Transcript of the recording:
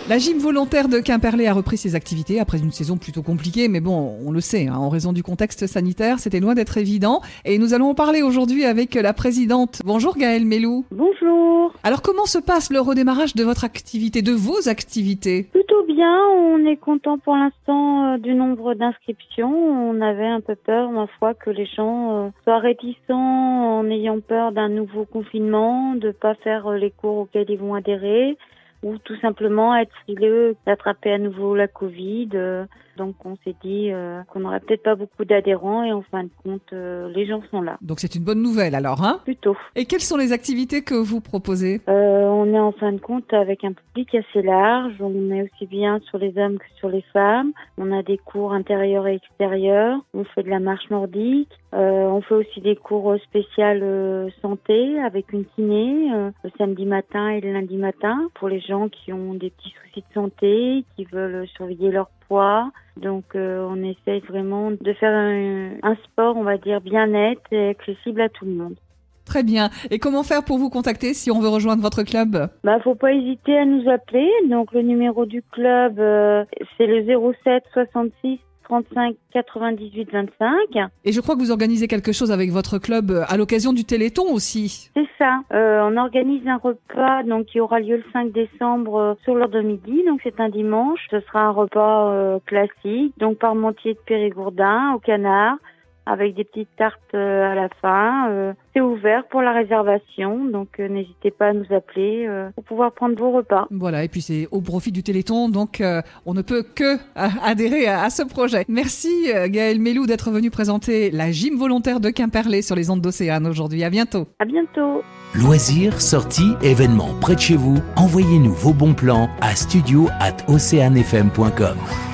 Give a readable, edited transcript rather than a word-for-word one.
La gym volontaire de Quimperlé a repris ses activités après une saison plutôt compliquée, mais bon, on le sait, en raison du contexte sanitaire, c'était loin d'être évident. Et nous allons en parler aujourd'hui avec la présidente. Bonjour Gaëlle Mélou. Bonjour. Alors comment se passe le redémarrage de votre activité, de vos activités ? Plutôt bien, on est content pour l'instant du nombre d'inscriptions. On avait un peu peur, ma foi, que les gens soient réticents en ayant peur d'un nouveau confinement, de pas faire les cours auxquels ils vont adhérer, ou tout simplement être frileux d'attraper à nouveau la Covid. Donc on s'est dit qu'on n'aurait peut-être pas beaucoup d'adhérents et en fin de compte, les gens sont là. Donc c'est une bonne nouvelle alors, hein ? Plutôt. Et quelles sont les activités que vous proposez ? On est en fin de compte avec un public assez large. On est aussi bien sur les hommes que sur les femmes. On a des cours intérieurs et extérieurs. On fait de la marche nordique. On fait aussi des cours spéciaux santé avec une kiné le samedi matin et le lundi matin pour les gens qui ont des petits soucis de santé, qui veulent surveiller leur poids. Donc on essaye vraiment de faire un sport, on va dire, bien-être et accessible à tout le monde. Très bien. Et comment faire pour vous contacter si on veut rejoindre votre club ? Faut pas hésiter à nous appeler. Donc le numéro du club, c'est le 07 66 35 98 25. Et je crois que vous organisez quelque chose avec votre club à l'occasion du Téléthon aussi. C'est ça. On organise un repas donc qui aura lieu le 5 décembre sur l'heure de midi. Donc c'est un dimanche. Ce sera un repas classique. Donc parmentier de Périgourdin au canard avec des petites tartes à la fin. C'est ouvert pour la réservation, donc n'hésitez pas à nous appeler pour pouvoir prendre vos repas. Voilà, et puis c'est au profit du Téléthon, donc on ne peut que adhérer à ce projet. Merci Gaëlle Mélou d'être venue présenter la gym volontaire de Quimperlé sur les ondes d'Océane aujourd'hui. À bientôt. À bientôt. Loisirs, sorties, événements près de chez vous, envoyez-nous vos bons plans à studio@oceanfm.com.